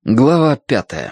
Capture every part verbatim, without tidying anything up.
Глава пятая.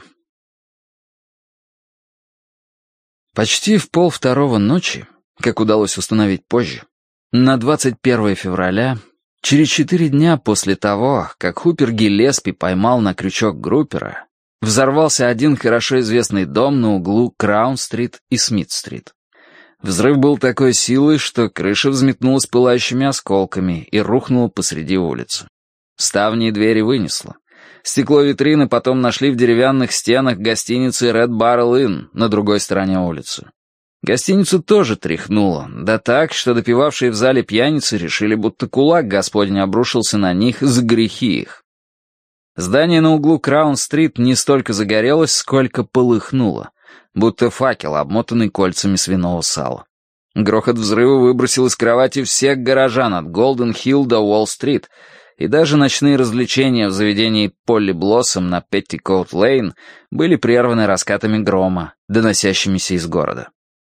Почти в полвторого ночи, как удалось установить позже, на двадцать первое февраля, через четыре дня после того, как Хупер Гиллеспи поймал на крючок группера, взорвался один хорошо известный дом на углу Краун-стрит и Смит-стрит. Взрыв был такой силы, что крыша взметнулась пылающими осколками и рухнула посреди улицы. Ставни и двери вынесло. Стекло витрины потом нашли в деревянных стенах гостиницы Red Barrel Inn на другой стороне улицы. Гостиницу тоже тряхнуло, да так, что допивавшие в зале пьяницы решили, будто кулак Господень обрушился на них за грехи их. Здание на углу Краун-стрит не столько загорелось, сколько полыхнуло, будто факел, обмотанный кольцами свиного сала. Грохот взрыва выбросил из кровати всех горожан от Голден-Хилл до Уолл-стрит, и даже ночные развлечения в заведении Полли Блоссом на Петтикоут-Лейн были прерваны раскатами грома, доносящимися из города.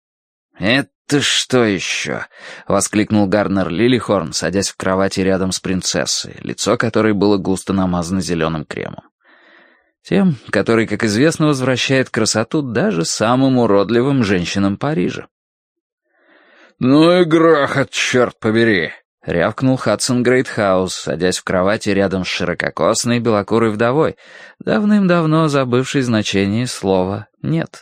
«Это что еще?» — воскликнул Гарнер Лилихорн, садясь в кровати рядом с принцессой, лицо которой было густо намазано зеленым кремом. Тем, который, как известно, возвращает красоту даже самым уродливым женщинам Парижа. «Ну и грохот, черт побери!» — рявкнул Хадсон Грейтхаус, садясь в кровати рядом с ширококосной белокурой вдовой, давным-давно забывшей значение слова «нет».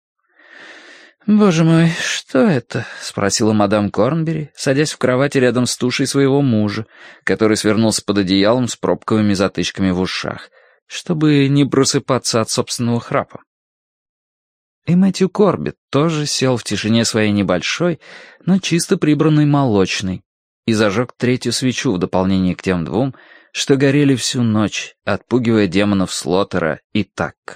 «Боже мой, что это?» — спросила мадам Корнбери, садясь в кровати рядом с тушей своего мужа, который свернулся под одеялом с пробковыми затычками в ушах, чтобы не просыпаться от собственного храпа. И Мэтью Корбетт тоже сел в тишине своей небольшой, но чисто прибранной молочной, и зажег третью свечу в дополнение к тем двум, что горели всю ночь, отпугивая демонов Слоттера и Такк.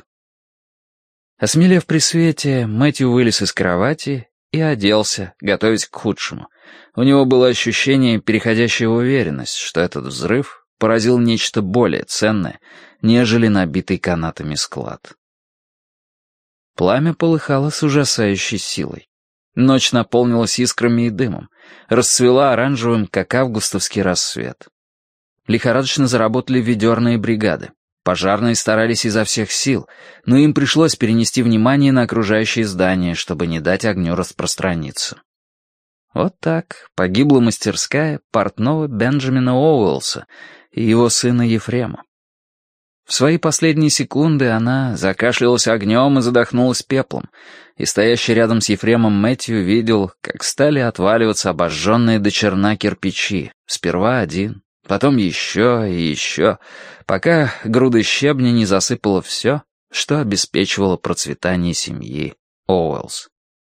Осмелев при свете, Мэтью вылез из кровати и оделся, готовясь к худшему. У него было ощущение, переходящее в уверенность, что этот взрыв поразил нечто более ценное, нежели набитый канатами склад. Пламя полыхало с ужасающей силой. Ночь наполнилась искрами и дымом, расцвела оранжевым, как августовский рассвет. Лихорадочно заработали ведерные бригады. Пожарные старались изо всех сил, но им пришлось перенести внимание на окружающие здания, чтобы не дать огню распространиться. Вот так погибла мастерская портного Бенджамина Оуэлса и его сына Ефрема. В свои последние секунды она закашлялась огнем и задохнулась пеплом, и стоящий рядом с Ефремом Мэтью видел, как стали отваливаться обожженные до черна кирпичи, сперва один, потом еще и еще, пока груда щебня не засыпала все, что обеспечивало процветание семьи Оуэлс.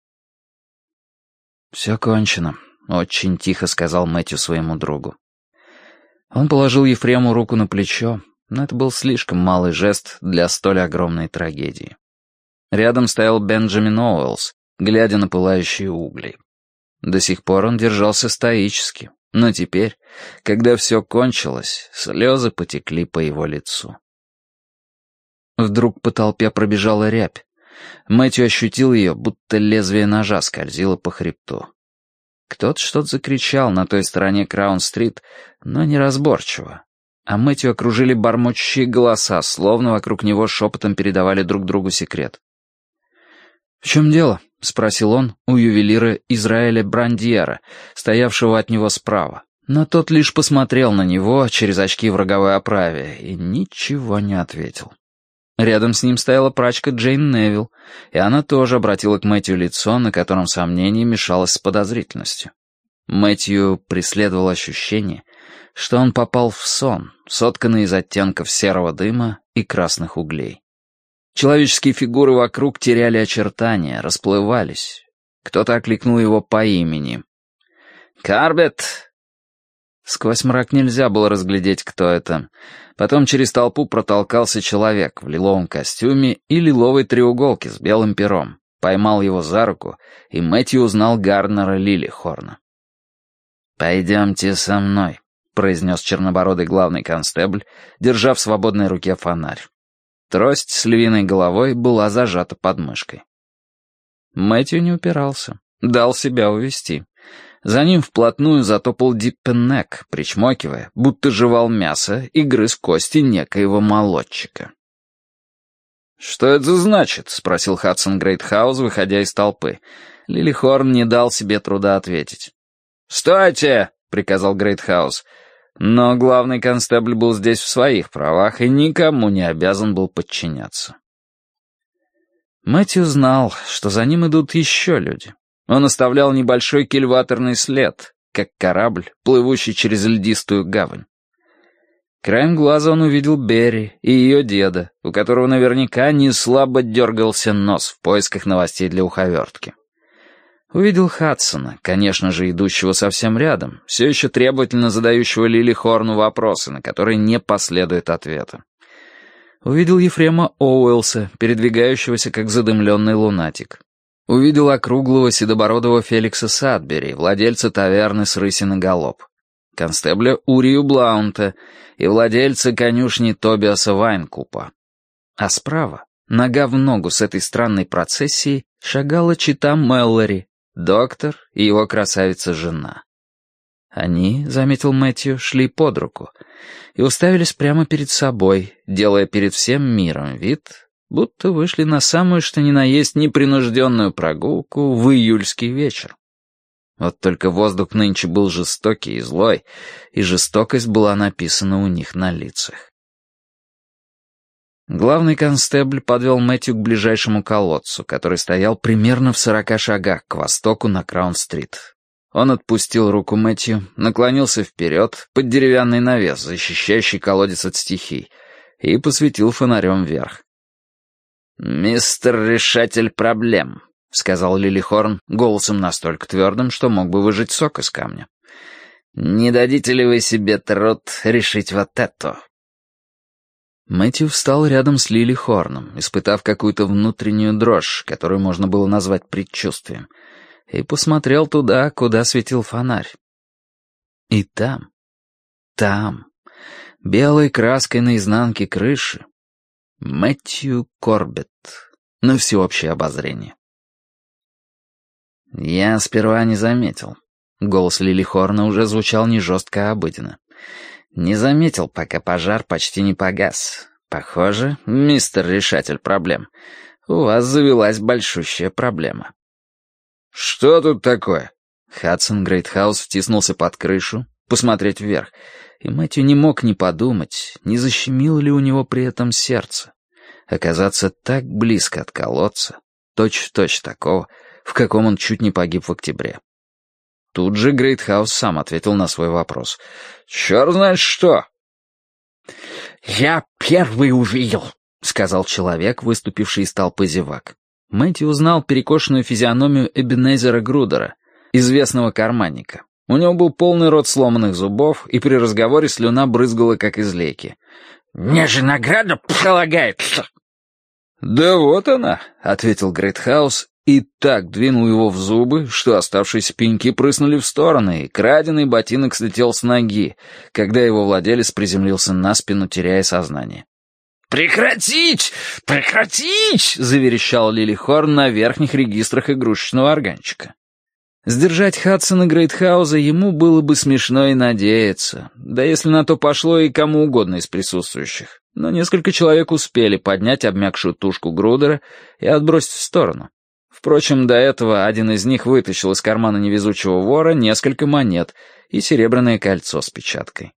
«Все кончено», — очень тихо сказал Мэтью своему другу. Он положил Ефрему руку на плечо, но это был слишком малый жест для столь огромной трагедии. Рядом стоял Бенджамин Оуэлс, глядя на пылающие угли. До сих пор он держался стоически, но теперь, когда все кончилось, слезы потекли по его лицу. Вдруг по толпе пробежала рябь. Мэтью ощутил ее, будто лезвие ножа скользило по хребту. Кто-то что-то закричал на той стороне Краун-стрит, но неразборчиво. А Мэтью окружили бормочущие голоса, словно вокруг него шепотом передавали друг другу секрет. «В чем дело?» — спросил он у ювелира Израэля Брандьера, стоявшего от него справа. Но тот лишь посмотрел на него через очки в роговой оправе и ничего не ответил. Рядом с ним стояла прачка Джейн Невилл, и она тоже обратила к Мэтью лицо, на котором сомнение мешалось с подозрительностью. Мэтью преследовал ощущение, что он попал в сон, сотканный из оттенков серого дыма и красных углей. Человеческие фигуры вокруг теряли очертания, расплывались. Кто-то окликнул его по имени. «Карбетт!» Сквозь мрак нельзя было разглядеть, кто это. Потом через толпу протолкался человек в лиловом костюме и лиловой треуголке с белым пером, поймал его за руку, и Мэтью узнал Гарнера Лилихорна. «Пойдемте со мной», — произнес чернобородый главный констебль, держа в свободной руке фонарь. Трость с львиной головой была зажата под мышкой. Мэтью не упирался, дал себя увести. За ним вплотную затопал Диппеннек, причмокивая, будто жевал мясо и грыз кости некоего молодчика. «Что это значит?» — спросил Хадсон Грейтхаус, выходя из толпы. Лилихорн не дал себе труда ответить. «Стойте!» — приказал Грейтхаус. Но главный констебль был здесь в своих правах и никому не обязан был подчиняться. Мэтью знал, что за ним идут еще люди. Он оставлял небольшой кильваторный след, как корабль, плывущий через льдистую гавань. Краем глаза он увидел Берри и ее деда, у которого наверняка не слабо дергался нос в поисках новостей для уховертки. Увидел Хадсона, конечно же, идущего совсем рядом, все еще требовательно задающего Лилихорну вопросы, на которые не последует ответа. Увидел Ефрема Оуэлса, передвигающегося как задымленный лунатик. Увидел округлого седобородого Феликса Садбери, владельца таверны с рысиный галоп. Констебля Урию Блаунта и владельца конюшни Тобиаса Вайнкупа. А справа, нога в ногу с этой странной процессией, шагала чита Мэллори, доктор и его красавица-жена. Они, заметил Мэтью, шли под руку и уставились прямо перед собой, делая перед всем миром вид, будто вышли на самую что ни на есть непринужденную прогулку в июльский вечер. Вот только воздух нынче был жестокий и злой, и жестокость была написана у них на лицах. Главный констебль подвел Мэтью к ближайшему колодцу, который стоял примерно в сорока шагах к востоку на Краун-стрит. Он отпустил руку Мэтью, наклонился вперед под деревянный навес, защищающий колодец от стихий, и посветил фонарем вверх. «Мистер Решатель проблем», — сказал Лилихорн голосом настолько твердым, что мог бы выжать сок из камня. «Не дадите ли вы себе труд решить вот это?» Мэтью встал рядом с Лилихорном, испытав какую-то внутреннюю дрожь, которую можно было назвать предчувствием, и посмотрел туда, куда светил фонарь. И там, там, белой краской на изнанке крыши, Мэтью Корбетт, на всеобщее обозрение. Я сперва не заметил. Голос Лилихорна уже звучал не жестко, а обыденно. Не заметил, пока пожар почти не погас. Похоже, мистер Решатель проблем, у вас завелась большущая проблема. «Что тут такое?» Хадсон Грейтхаус втиснулся под крышу, посмотреть вверх, и Мэтью не мог ни подумать, не защемило ли у него при этом сердце. Оказаться так близко от колодца, точь-в-точь такого, в каком он чуть не погиб в октябре. Тут же Грейтхаус сам ответил на свой вопрос. «Черт знает что!» «Я первый увидел», — сказал человек, выступивший из толпы зевак. Мэтью узнал перекошенную физиономию Эбенезера Грудера, известного карманника. У него был полный рот сломанных зубов, и при разговоре слюна брызгала, как из лейки. «Мне же награда полагается!» «Да вот она», — ответил Грейтхаус, и так двинул его в зубы, что оставшиеся пеньки прыснули в стороны, и краденый ботинок слетел с ноги, когда его владелец приземлился на спину, теряя сознание. «Прекратить! Прекратить!» — заверещал Лилихорн на верхних регистрах игрушечного органчика. Сдержать Хадсона Грейтхауза ему было бы смешно и надеяться, да если на то пошло и кому угодно из присутствующих. Но несколько человек успели поднять обмякшую тушку Грудера и отбросить в сторону. Впрочем, до этого один из них вытащил из кармана невезучего вора несколько монет и серебряное кольцо с печаткой.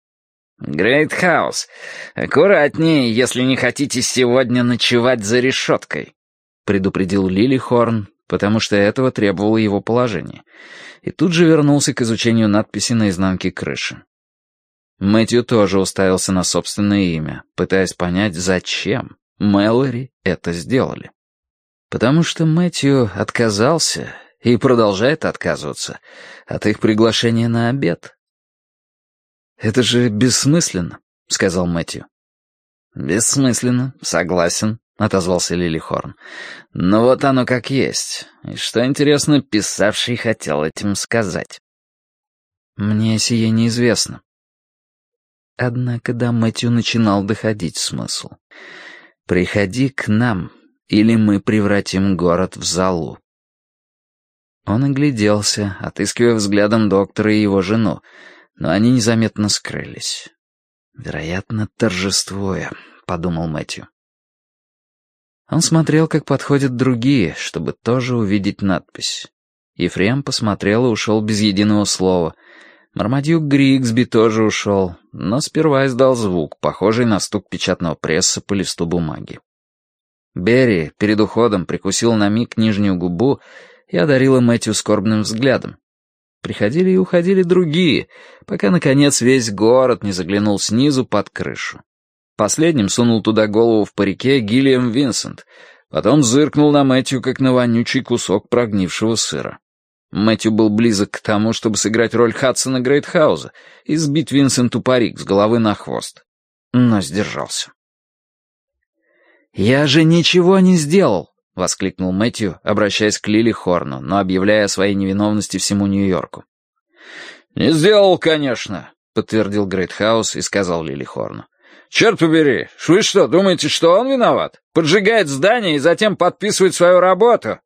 «Грейтхаус, аккуратнее, если не хотите сегодня ночевать за решеткой», — предупредил Лилихорн, потому что этого требовало его положение, и тут же вернулся к изучению надписи на изнанке крыши. Мэтью тоже уставился на собственное имя, пытаясь понять, зачем Мэллори это сделали. Потому что Мэтью отказался и продолжает отказываться от их приглашения на обед. «Это же бессмысленно», — сказал Мэтью. «Бессмысленно, согласен», — отозвался Лилихорн. «Но вот оно как есть. И что интересно, писавший хотел этим сказать». «Мне сие неизвестно». Однако до Мэтью начинал доходить смысл. «Приходи к нам, или мы превратим город в золу». Он огляделся, отыскивая взглядом доктора и его жену, но они незаметно скрылись. «Вероятно, торжествуя», — подумал Мэтью. Он смотрел, как подходят другие, чтобы тоже увидеть надпись. Ефрем посмотрел и ушел без единого слова. Мармадюк Григсби тоже ушел, но сперва издал звук, похожий на стук печатного пресса по листу бумаги. Берри перед уходом прикусил на миг нижнюю губу и одарила Мэтью скорбным взглядом. Приходили и уходили другие, пока, наконец, весь город не заглянул снизу под крышу. Последним сунул туда голову в парике Гиллиам Винсент, потом зыркнул на Мэтью, как на вонючий кусок прогнившего сыра. Мэтью был близок к тому, чтобы сыграть роль Хадсона Грейтхауза и сбить Винсенту парик с головы на хвост. Но сдержался. «Я же ничего не сделал!» — воскликнул Мэтью, обращаясь к Лили Хорну, но объявляя о своей невиновности всему Нью-Йорку. «Не сделал, конечно», — подтвердил Грейтхаус и сказал Лили Хорну. «Черт побери, вы что, думаете, что он виноват? Поджигает здание и затем подписывает свою работу?»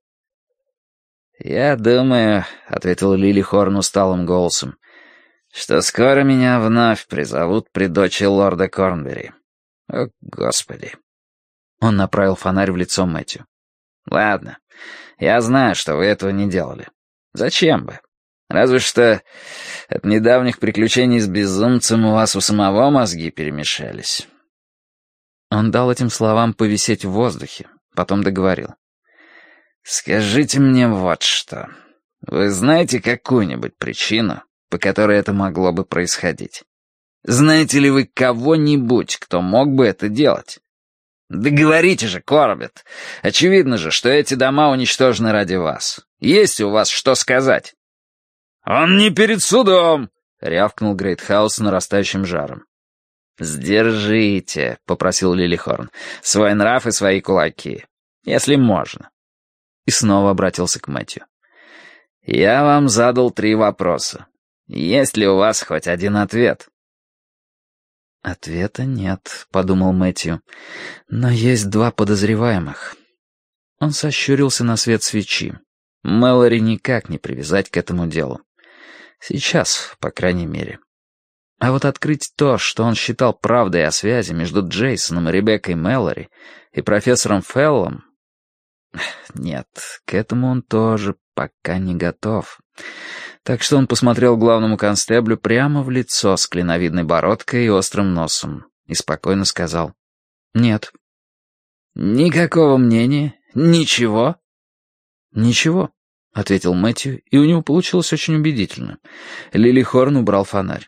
«Я думаю», — ответил Лили Хорн усталым голосом, «что скоро меня вновь призовут при дочи лорда Корнбери. О, Господи!» Он направил фонарь в лицо Мэтью. «Ладно, я знаю, что вы этого не делали. Зачем бы? Разве что от недавних приключений с безумцем у вас у самого мозги перемешались». Он дал этим словам повисеть в воздухе, потом договорил. «Скажите мне вот что. Вы знаете какую-нибудь причину, по которой это могло бы происходить? Знаете ли вы кого-нибудь, кто мог бы это делать? Да говорите же, Корбетт. Очевидно же, что эти дома уничтожены ради вас. Есть у вас что сказать?» «Он не перед судом!» — рявкнул Грейтхаус с нарастающим жаром. «Сдержите», — попросил Лилихорн, — «свой нрав и свои кулаки, если можно». И снова обратился к Мэтью. «Я вам задал три вопроса. Есть ли у вас хоть один ответ?» «Ответа нет», — подумал Мэтью, — «но есть два подозреваемых». Он сощурился на свет свечи. Мэлори никак не привязать к этому делу. Сейчас, по крайней мере. А вот открыть то, что он считал правдой о связи между Джейсоном и Ребеккой Мэлори и профессором Феллом... Нет, к этому он тоже пока не готов. Так что он посмотрел главному констеблю прямо в лицо с клиновидной бородкой и острым носом и спокойно сказал: «Нет». «Никакого мнения? Ничего?» «Ничего», — ответил Мэтью, и у него получилось очень убедительно. Лилихорн убрал фонарь.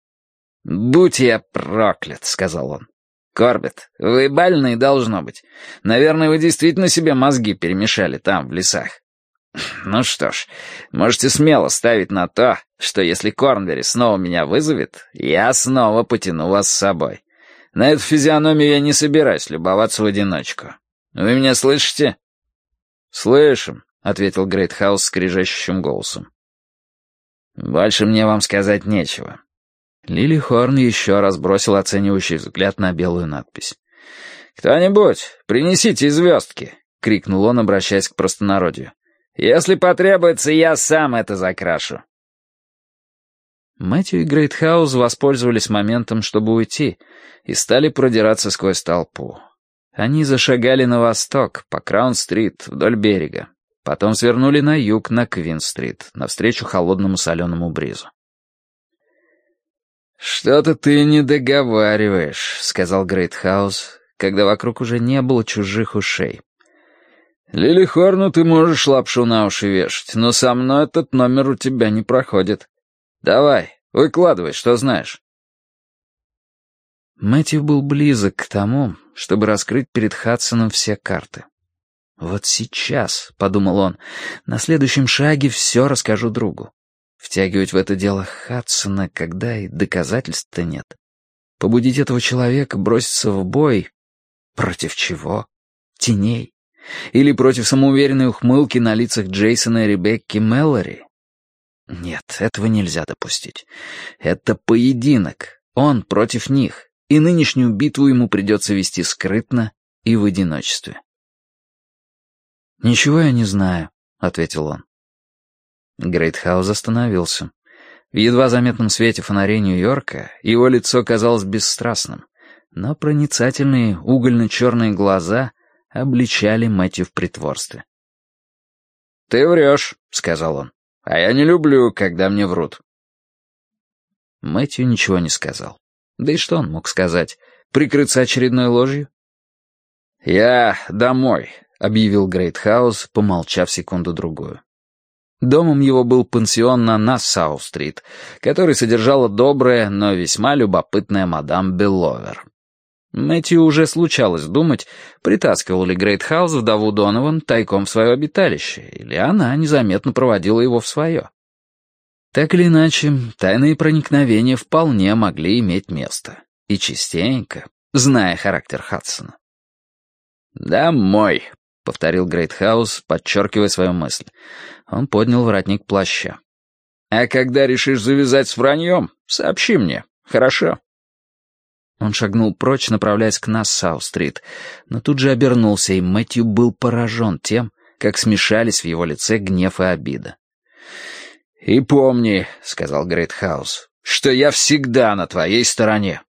«Будь я проклят», — сказал он. «Корбетт, вы больны, должно быть. Наверное, вы действительно себе мозги перемешали там, в лесах. Ну что ж, можете смело ставить на то, что если Корнбери снова меня вызовет, я снова потяну вас с собой. На эту физиономию я не собираюсь любоваться в одиночку. Вы меня слышите?» «Слышим», — ответил Грейтхаус скрежещущим голосом. «Больше мне вам сказать нечего». Лилихорн еще раз бросил оценивающий взгляд на белую надпись. «Кто-нибудь, принесите звездки!» — крикнул он, обращаясь к простонародью. «Если потребуется, я сам это закрашу». Мэтью и Грейтхаус воспользовались моментом, чтобы уйти, и стали продираться сквозь толпу. Они зашагали на восток, по Краун-стрит, вдоль берега. Потом свернули на юг, на Квин-стрит, навстречу холодному соленому бризу. «Что-то ты не договариваешь», — сказал Грейтхаус, когда вокруг уже не было чужих ушей. «Лилихорну ты можешь лапшу на уши вешать, но со мной этот номер у тебя не проходит. Давай, выкладывай, что знаешь». Мэтью был близок к тому, чтобы раскрыть перед Хадсоном все карты. «Вот сейчас», — подумал он, — «на следующем шаге все расскажу другу. Втягивать в это дело Хадсона, когда и доказательств-то нет. Побудить этого человека броситься в бой. Против чего? Теней? Или против самоуверенной ухмылки на лицах Джейсона и Ребекки Мэлори? Нет, этого нельзя допустить. Это поединок. Он против них. И нынешнюю битву ему придется вести скрытно и в одиночестве. «Ничего я не знаю», — ответил он. Грейтхаус остановился. В едва заметном свете фонарей Нью-Йорка его лицо казалось бесстрастным, но проницательные угольно-черные глаза обличали Мэтью в притворстве. «Ты врешь», — сказал он, — «а я не люблю, когда мне врут». Мэтью ничего не сказал. Да и что он мог сказать? Прикрыться очередной ложью? «Я домой», — объявил Грейтхаус, помолчав секунду-другую. Домом его был пансион на Нассау-стрит, который содержала добрая, но весьма любопытная мадам Белловер. Мэтью уже случалось думать, притаскивал ли Грейтхаус вдову Донован тайком в свое обиталище, или она незаметно проводила его в свое. Так или иначе, тайные проникновения вполне могли иметь место. И частенько, зная характер Хадсона. «Домой», — повторил Грейтхаус, подчеркивая свою мысль. Он поднял воротник плаща. «А когда решишь завязать с враньем, сообщи мне, хорошо?» Он шагнул прочь, направляясь к Нассау-стрит, но тут же обернулся, и Мэтью был поражен тем, как смешались в его лице гнев и обида. «И помни», — сказал Грейтхаус, — «что я всегда на твоей стороне».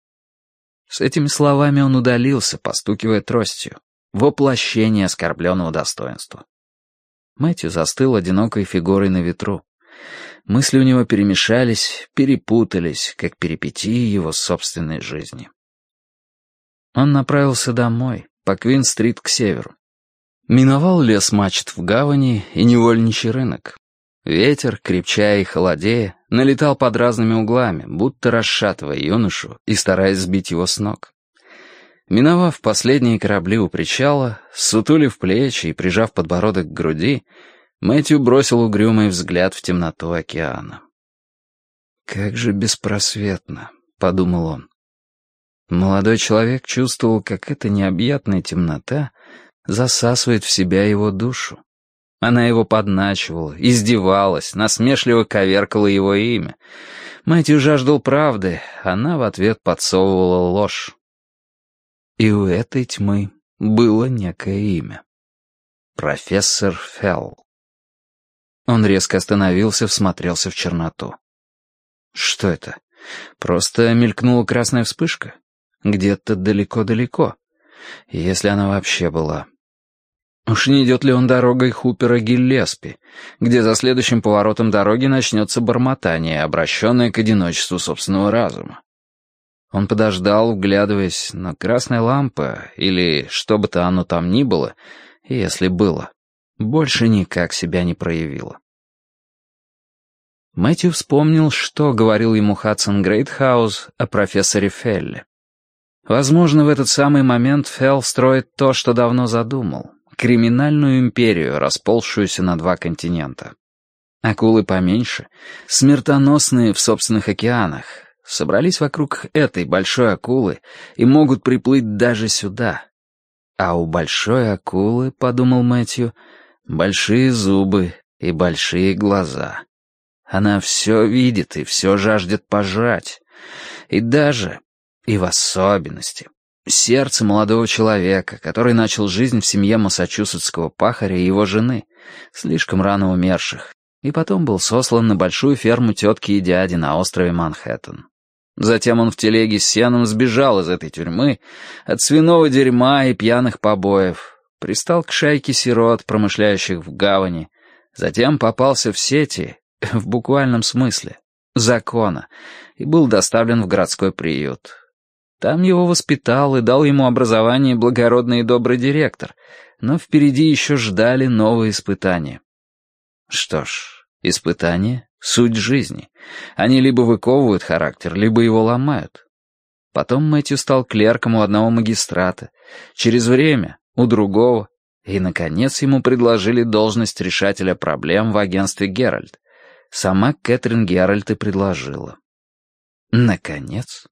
С этими словами он удалился, постукивая тростью, воплощение оскорбленного достоинства. Мэтью застыл одинокой фигурой на ветру. Мысли у него перемешались, перепутались, как перипетии его собственной жизни. Он направился домой, по Квин-стрит к северу. Миновал лес мачт в гавани и невольничий рынок. Ветер, крепчая и холодея, налетал под разными углами, будто расшатывая юношу и стараясь сбить его с ног. Миновав последние корабли у причала, сутулив плечи и прижав подбородок к груди, Мэтью бросил угрюмый взгляд в темноту океана. «Как же беспросветно», — подумал он. Молодой человек чувствовал, как эта необъятная темнота засасывает в себя его душу. Она его подначивала, издевалась, насмешливо коверкала его имя. Мэтью жаждал правды, она в ответ подсовывала ложь. И у этой тьмы было некое имя. Профессор Фелл. Он резко остановился, всмотрелся в черноту. Что это? Просто мелькнула красная вспышка? Где-то далеко-далеко. Если она вообще была. Уж не идет ли он дорогой Хупера Гиллеспи, где за следующим поворотом дороги начнется бормотание, обращенное к одиночеству собственного разума? Он подождал, вглядываясь, но красная лампа, или что бы то оно там ни было, если было, больше никак себя не проявила. Мэтью вспомнил, что говорил ему Хадсон Грейтхаус о профессоре Фелле. Возможно, в этот самый момент Фелл строит то, что давно задумал. Криминальную империю, расползшуюся на два континента. Акулы поменьше, смертоносные в собственных океанах, собрались вокруг этой большой акулы и могут приплыть даже сюда. А у большой акулы, подумал Мэтью, большие зубы и большие глаза. Она все видит и все жаждет пожрать. И даже, и в особенности, сердце молодого человека, который начал жизнь в семье массачусетского пахаря и его жены, слишком рано умерших, и потом был сослан на большую ферму тетки и дяди на острове Манхэттен. Затем он в телеге с сеном сбежал из этой тюрьмы от свиного дерьма и пьяных побоев, пристал к шайке сирот, промышляющих в гавани, затем попался в сети, в буквальном смысле, закона, и был доставлен в городской приют. Там его воспитал и дал ему образование благородный и добрый директор, но впереди еще ждали новые испытания. Что ж, испытания — суть жизни. Они либо выковывают характер, либо его ломают. Потом Мэтью стал клерком у одного магистрата, через время — у другого, и, наконец, ему предложили должность решателя проблем в агентстве «Геральт». Сама Кэтрин Геральт и предложила. Наконец?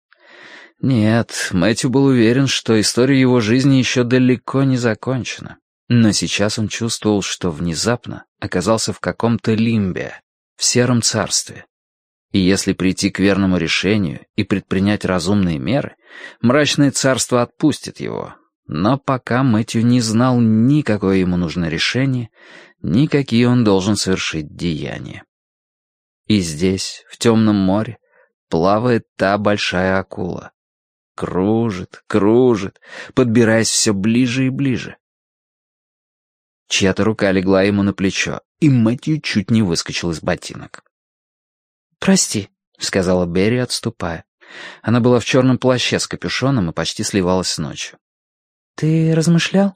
Нет, Мэтью был уверен, что история его жизни еще далеко не закончена. Но сейчас он чувствовал, что внезапно оказался в каком-то лимбе, в сером царстве. И если прийти к верному решению и предпринять разумные меры, мрачное царство отпустит его. Но пока Мэтью не знал ни какое ему нужно решение, ни какие он должен совершить деяния. И здесь, в темном море, плавает та большая акула. кружит, кружит, подбираясь все ближе и ближе. Чья-то рука легла ему на плечо, и Мэтью чуть не выскочил из ботинок. «Прости», — сказала Берри, отступая. Она была в черном плаще с капюшоном и почти сливалась с ночью. «Ты размышлял?»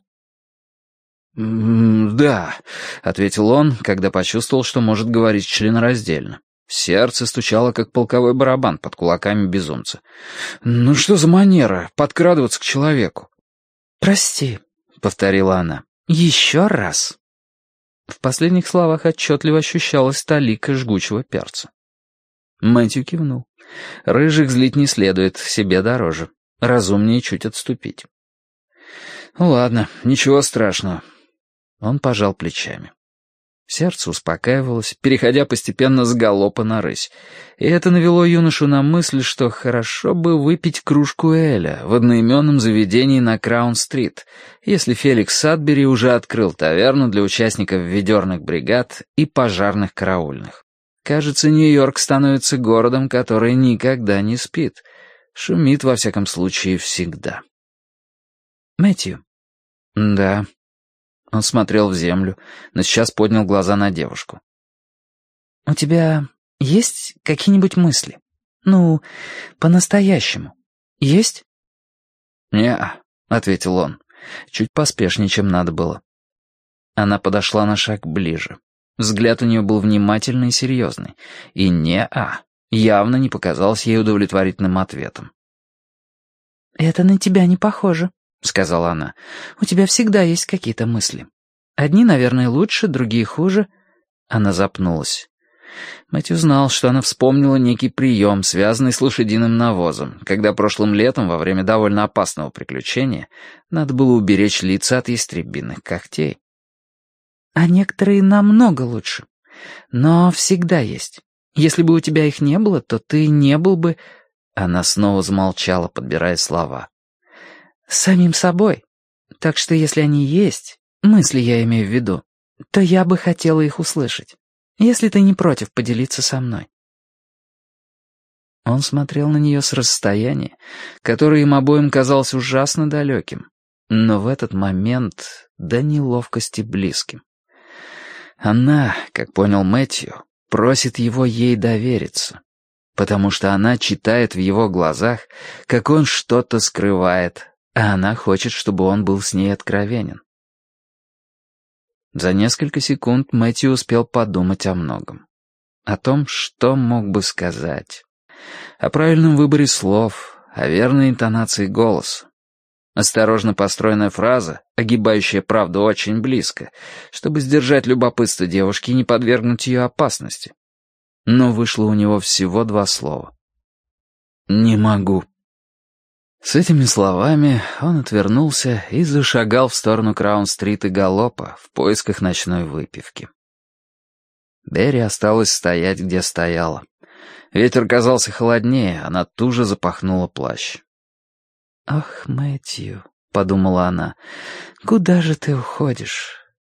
«Да», — ответил он, когда почувствовал, что может говорить членораздельно. Сердце стучало, как полковой барабан под кулаками безумца. «Ну что за манера подкрадываться к человеку?» «Прости», — повторила она. «Еще раз». В последних словах отчетливо ощущалась талика жгучего перца. Мэтью кивнул. Рыжих злить не следует, себе дороже. Разумнее чуть отступить. «Ладно, ничего страшного». Он пожал плечами. Сердце успокаивалось, переходя постепенно с галопа на рысь. И это навело юношу на мысль, что хорошо бы выпить кружку эля в одноименном заведении на Краун-стрит, если Феликс Садбери уже открыл таверну для участников ведерных бригад и пожарных караульных. Кажется, Нью-Йорк становится городом, который никогда не спит. Шумит, во всяком случае, всегда. «Мэтью?» «Да». Он смотрел в землю, но сейчас поднял глаза на девушку. «У тебя есть какие-нибудь мысли? Ну, по-настоящему. Есть?» «Не-а», — ответил он, чуть поспешнее, чем надо было. Она подошла на шаг ближе. Взгляд у нее был внимательный и серьезный. И «не-а» явно не показалось ей удовлетворительным ответом. «Это на тебя не похоже», — сказала она. «У тебя всегда есть какие-то мысли. Одни, наверное, лучше, другие хуже». Она запнулась. Мэтью знал, что она вспомнила некий прием, связанный с лошадиным навозом, когда прошлым летом, во время довольно опасного приключения, надо было уберечь лица от ястребиных когтей. «А некоторые намного лучше. Но всегда есть. Если бы у тебя их не было, то ты не был бы...» Она снова замолчала, подбирая слова. «Самим собой. Так что если они есть, мысли я имею в виду, то я бы хотела их услышать, если ты не против поделиться со мной». Он смотрел на нее с расстояния, которое им обоим казалось ужасно далеким, но в этот момент до неловкости близким. Она, как понял Мэтью, просит его ей довериться, потому что она читает в его глазах, как он что-то скрывает, а она хочет, чтобы он был с ней откровенен. За несколько секунд Мэтью успел подумать о многом. О том, что мог бы сказать. О правильном выборе слов, о верной интонации голоса. Осторожно построенная фраза, огибающая правду очень близко, чтобы сдержать любопытство девушки и не подвергнуть ее опасности. Но вышло у него всего два слова. «Не могу». С этими словами он отвернулся и зашагал в сторону Краун-стрит и галопа в поисках ночной выпивки. Берри осталась стоять, где стояла. Ветер казался холоднее, она туже запахнула плащ. «Ах, Мэтью», — подумала она, — «куда же ты уходишь?»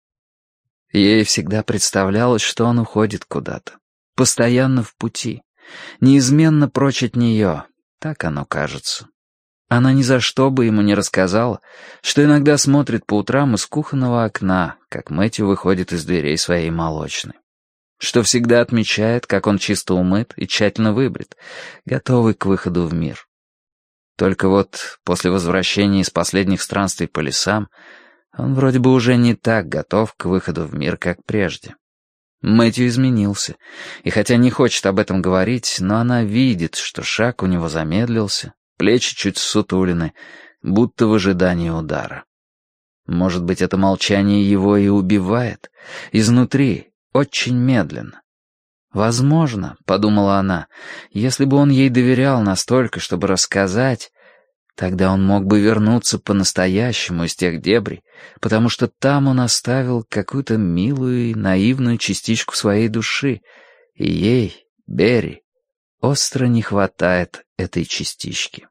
Ей всегда представлялось, что он уходит куда-то, постоянно в пути, неизменно прочь от нее, так оно кажется. Она ни за что бы ему не рассказала, что иногда смотрит по утрам из кухонного окна, как Мэтью выходит из дверей своей молочной. Что всегда отмечает, как он чисто умыт и тщательно выбрит, готовый к выходу в мир. Только вот после возвращения из последних странствий по лесам он вроде бы уже не так готов к выходу в мир, как прежде. Мэтью изменился, и хотя не хочет об этом говорить, но она видит, что шаг у него замедлился, плечи чуть ссутулены, будто в ожидании удара. Может быть, это молчание его и убивает, изнутри, очень медленно. «Возможно», — подумала она, — «если бы он ей доверял настолько, чтобы рассказать, тогда он мог бы вернуться по-настоящему из тех дебрей, потому что там он оставил какую-то милую и наивную частичку своей души, и ей, Берри, остро не хватает этой частички».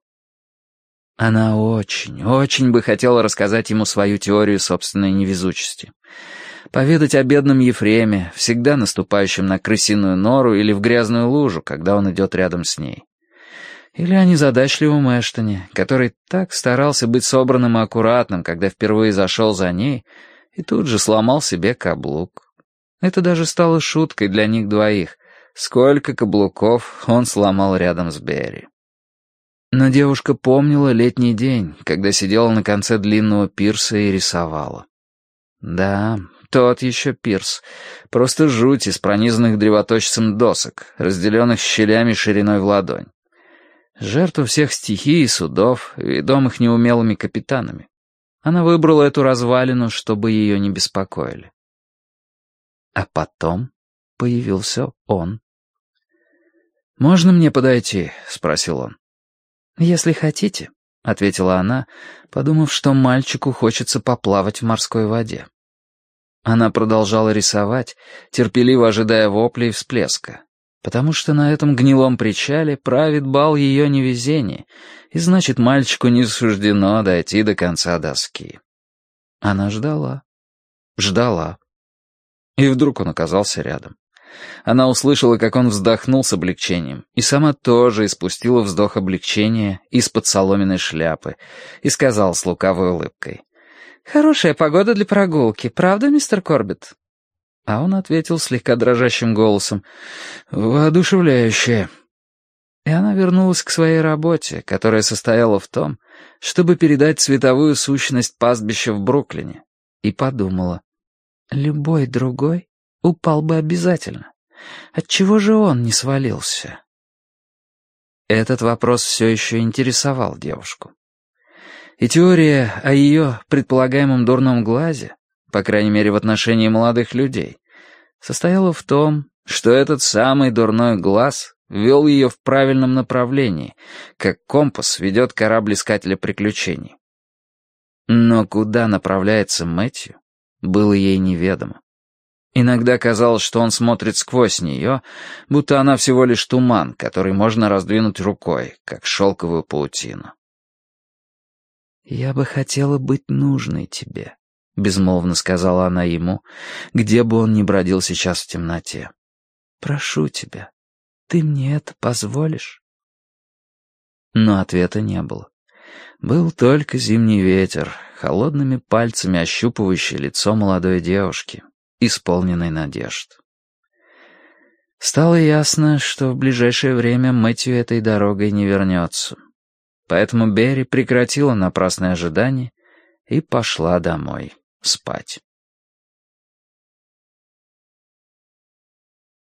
Она очень, очень бы хотела рассказать ему свою теорию собственной невезучести. Поведать о бедном Ефреме, всегда наступающем на крысиную нору или в грязную лужу, когда он идет рядом с ней. Или о незадачливом Эштоне, который так старался быть собранным и аккуратным, когда впервые зашел за ней, и тут же сломал себе каблук. Это даже стало шуткой для них двоих. Сколько каблуков он сломал рядом с Берри. Но девушка помнила летний день, когда сидела на конце длинного пирса и рисовала. Да, тот еще пирс. Просто жуть из пронизанных древоточцем досок, разделенных щелями шириной в ладонь. Жертва всех стихий и судов, ведомых неумелыми капитанами. Она выбрала эту развалину, чтобы ее не беспокоили. А потом появился он. «Можно мне подойти?» — спросил он. «Если хотите», — ответила она, подумав, что мальчику хочется поплавать в морской воде. Она продолжала рисовать, терпеливо ожидая воплей и всплеска, потому что на этом гнилом причале правит бал ее невезение, и значит, мальчику не суждено дойти до конца доски. Она ждала, ждала. И вдруг он оказался рядом. Она услышала, как он вздохнул с облегчением, и сама тоже испустила вздох облегчения из-под соломенной шляпы, и сказала с лукавой улыбкой: «Хорошая погода для прогулки, правда, мистер Корбетт?» А он ответил слегка дрожащим голосом: «Воодушевляющая». И она вернулась к своей работе, которая состояла в том, чтобы передать цветовую сущность пастбища в Бруклине, и подумала: любой другой упал бы обязательно. Отчего же он не свалился? Этот вопрос все еще интересовал девушку. И теория о ее предполагаемом дурном глазе, по крайней мере в отношении молодых людей, состояла в том, что этот самый дурной глаз вел ее в правильном направлении, как компас ведет корабль искателя приключений. Но куда направляется Мэтью, было ей неведомо. Иногда казалось, что он смотрит сквозь нее, будто она всего лишь туман, который можно раздвинуть рукой, как шелковую паутину. «Я бы хотела быть нужной тебе», — безмолвно сказала она ему, где бы он ни бродил сейчас в темноте. «Прошу тебя, ты мне это позволишь?» Но ответа не было. Был только зимний ветер, холодными пальцами ощупывающий лицо молодой девушки, исполненной надежд. Стало ясно, что в ближайшее время Мэтью этой дорогой не вернется. Поэтому Берри прекратила напрасное ожидание и пошла домой спать.